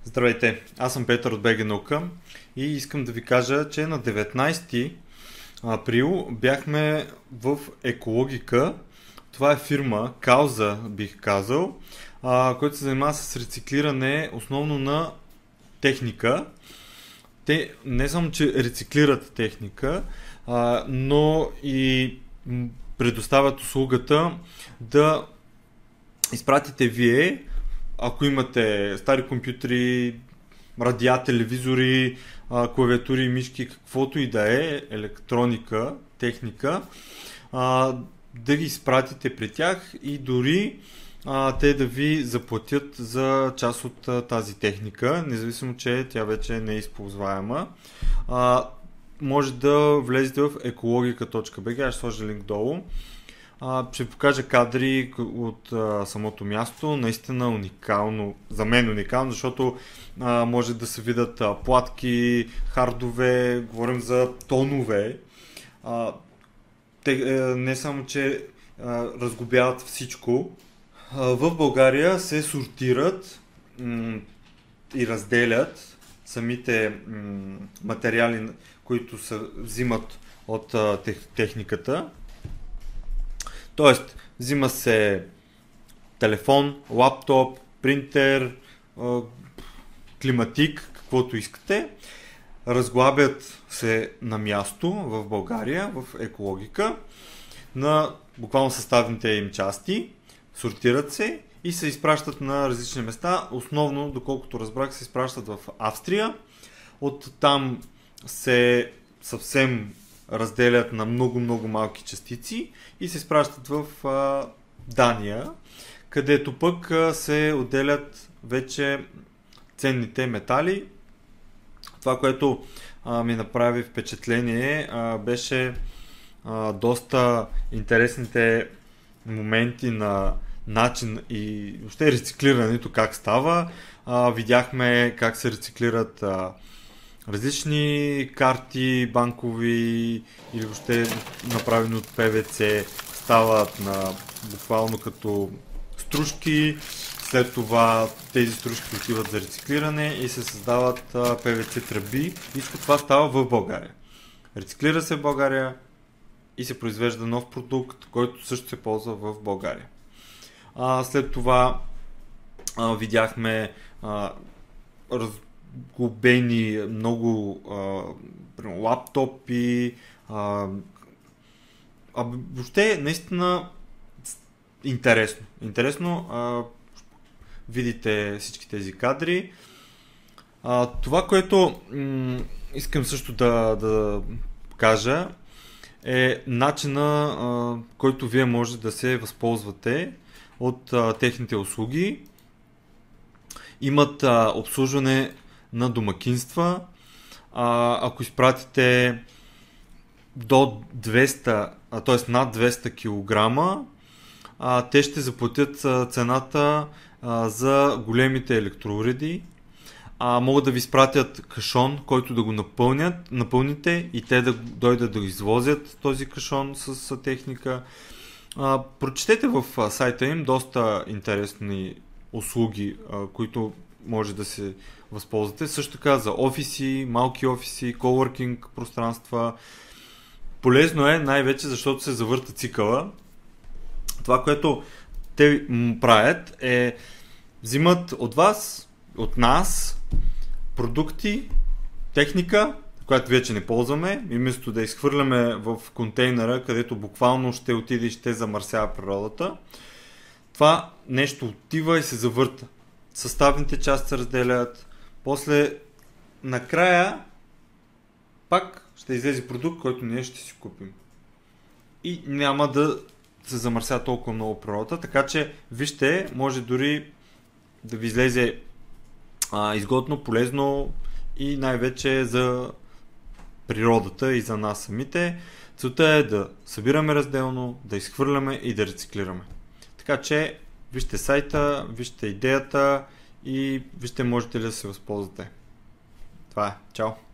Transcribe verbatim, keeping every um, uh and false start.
Здравейте, аз съм Петър от БГ Наука и искам да ви кажа, че на деветнайсети април бяхме в Екологика. Това е фирма, кауза бих казал, а, който се занимава с рециклиране основно на техника. Те не само, че рециклират техника, а, но и предоставят услугата да изпратите вие, ако имате стари компютри, радиа, телевизори, клавиатури, мишки, каквото и да е, електроника, техника, да ги изпратите при тях и дори а, те да ви заплатят за част от а, тази техника, независимо, че тя вече не е използваема. А, може да влезете в екологика точка би джи, аз ще сложа линк долу. А, ще покажа кадри от а, самото място, наистина уникално, за мен уникално, защото а, може да се видят а, платки, хардове, говорим за тонове. А, те, а, не само, че а, разглобяват всичко. А, в България се сортират м- и разделят самите м- материали, които се взимат от а, тех, техниката. Тоест, взима се телефон, лаптоп, принтер, климатик, каквото искате. Разглабят се на място в България, в Екологика, на буквално съставните им части, сортират се и се изпращат на различни места. Основно, доколкото разбрах, се изпращат в Австрия. От там се съвсем разделят на много-много малки частици и се изпращат в а, Дания, където пък а, се отделят вече ценните метали. Това, което а, ми направи впечатление, а, беше а, доста интересните моменти на начин и въобще рециклирането как става. А, видяхме как се рециклират а, различни карти, банкови или въобще направени от пе ви си, стават на буквално като стружки, след това тези стружки отиват за рециклиране и се създават пе ви си тръби и всичко това става в България. Рециклира се в България и се произвежда нов продукт, който също се ползва в България. А, след това а, видяхме а, раз глобени много а, лаптопи, а, а въобще наистина интересно. Интересно а, видите всички тези кадри. А, това, което м- искам също да, да кажа е начина, а, който вие може да се възползвате от а, техните услуги. Имат а, обслужване на домакинства. А, ако изпратите до двеста, т.е. над двеста килограма, а, те ще заплатят а, цената а, за големите електроуреди. А, могат да ви изпратят кашон, който да го напълнят, напълните и те да дойдат да извозят този кашон с а, техника. А, прочетете в а, сайта им доста интересни услуги, а, които може да се възползвате. Също така за офиси, малки офиси, коворкинг пространства. Полезно е най-вече, защото се завърта цикъла. Това, което те правят е взимат от вас, от нас продукти, техника, която вече не ползваме и вместо да изхвърляме в контейнера, където буквално ще отиде и ще замърсява природата, това нещо отива и се завърта. Съставните части се разделят, после накрая пак ще излезе продукт, който ние ще си купим. И няма да се замърся толкова много природата, така че вижте, може дори да ви излезе а, изгодно, полезно и най-вече за природата и за нас самите. Целта е да събираме разделно, да изхвърляме и да рециклираме. Така че вижте сайта, вижте идеята и вижте можете ли да се възползвате. Това е. Чао!